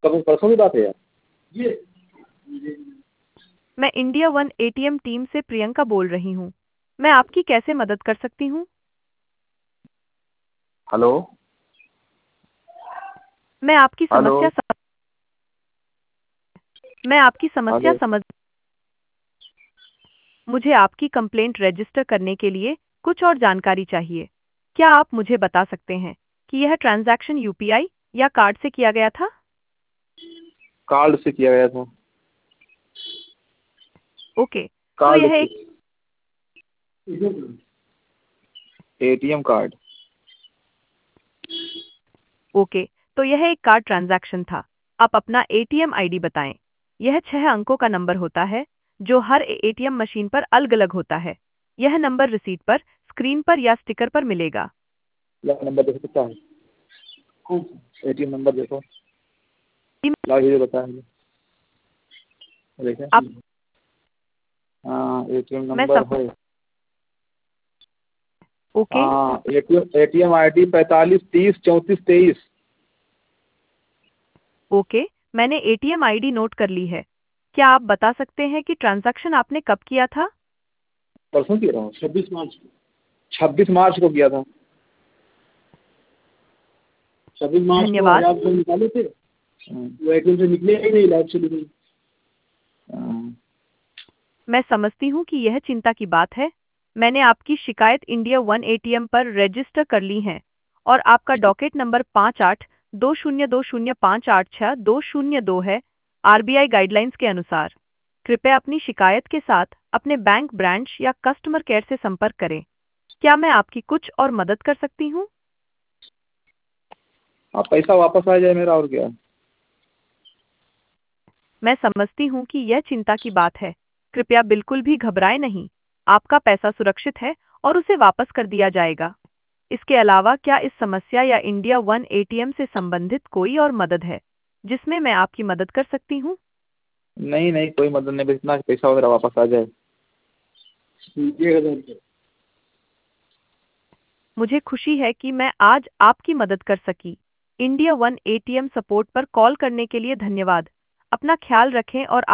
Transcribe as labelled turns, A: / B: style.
A: कब परसों की बात है यार।
B: मैं इंडिया वन एटीएम टीम से प्रियंका बोल रही हूँ। मैं आपकी कैसे मदद कर सकती हूँ?
A: हेलो।
B: मैं आपकी
A: हेलो।
B: समस्या सम... मैं आपकी समस्या
A: हेलो।
B: समझ मुझे आपकी कंप्लेंट रजिस्टर करने के लिए कुछ और जानकारी चाहिए। क्या आप मुझे बता सकते हैं कि यह ट्रांजैक्शन यूपीआई या कार्ड से किया गया था?
A: कार्ड से किया गया था।
B: ओके, तो
A: कार्ड
B: यह
A: से।
B: एक
A: एटीएम कार्ड।
B: ओके, तो यह एक कार्ड ट्रांजैक्शन था। आप अपना एटीएम आईडी बताएं। यह 6 अंकों का नंबर होता है जो हर एटीएम मशीन पर अलग-अलग होता है। यह नंबर रिसीट पर, स्क्रीन पर या स्टिकर पर मिलेगा।
A: ला नंबर देखो कितना है। एटीएम नंबर देखो। ला ये बता मुझे। देखें।
B: आप
A: हाँ एटीएम
B: मैं
A: नंबर
B: सम
A: है।
B: ओके,
A: हाँ एटीएम आईडी 45 30 34 23।
B: ओके, मैंने एटीएम आईडी नोट कर ली है। क्या आप बता सकते हैं कि ट्रांजैक्शन आपने कब किया था?
A: परसों की रहा हूँ 26 मार्च को। 26 मार्च को किया था। 26 मार्च को
B: धन्यवाद।
A: 1000 रुपये निकाले थे। वो एटीएम से निकले ही नहीं, लाइट चली गई।
B: मैं समझती हूँ कि यह चिंता की बात है। मैंने आपकी शिकायत इंडिया वन एटीएम पर रजिस्टर कर ली है और आपका डॉकेट नंबर 582020586202 है। आरबीआई गाइडलाइंस के अनुसार कृपया अपनी शिकायत के साथ अपने बैंक ब्रांच या कस्टमर केयर से संपर्क करें। क्या मैं आपकी कुछ और मदद कर सकती हूँ?
A: हाँ पैसा वापस आ जाए मेरा, और क्या।
B: मैं समझती हूँ कि यह चिंता की बात है। कृपया बिल्कुल भी घबराएं नहीं। आपका पैसा सुरक्षित है और उसे वापस कर दिया जाएगा। इसके अलावा क्या इस समस्या या इंडिया वन एटीएम से संबंधित कोई और मदद है जिसमें मैं आपकी मदद कर सकती हूँ?
A: नहीं नहीं, कोई मदद नहीं, बस इतना कि पैसा वगैरह वापस आ जाए। ये
B: मुझे खुशी है कि मैं आज आपकी मदद कर सकी। इंडिया वन एटीएम सपोर्ट पर कॉल करने के लिए धन्यवाद। अपना ख्याल रखें और